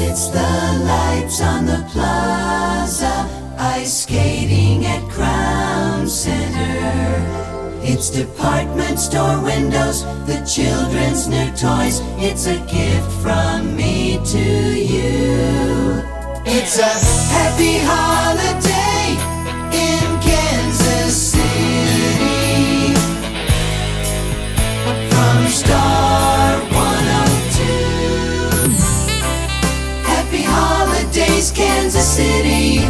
It's the lights on the plaza, ice skating at Crown Center. It's department store windows, the children's new toys. It's a gift from me to you. It's a happy holiday in Kansas City from Star 102. Happy holidays, Kansas City.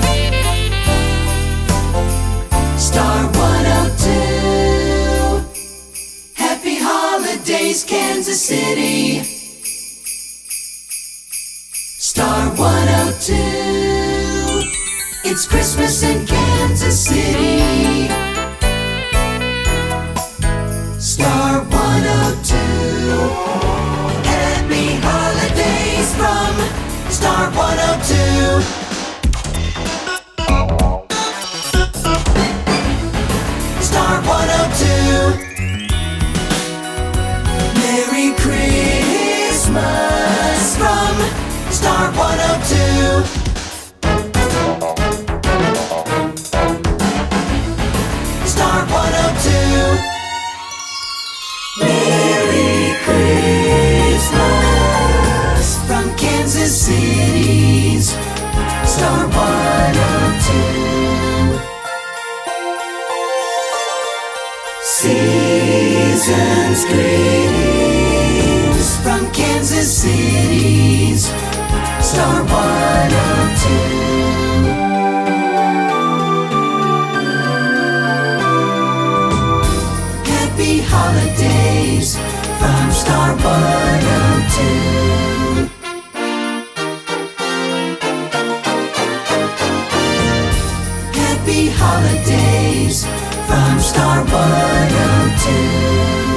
Star 102. Happy holidays, Kansas City. Star 102. It's Christmas in Kansas City. Star 102. Happy holidays from Star 102. Star 102. Merry Christmas from Star 102. Star 102. Merry Christmas from Kansas City's Star 102. Season's greetings from Kansas City's Star 102. Happy holidays from Star 102. Happy holidays from Star 102.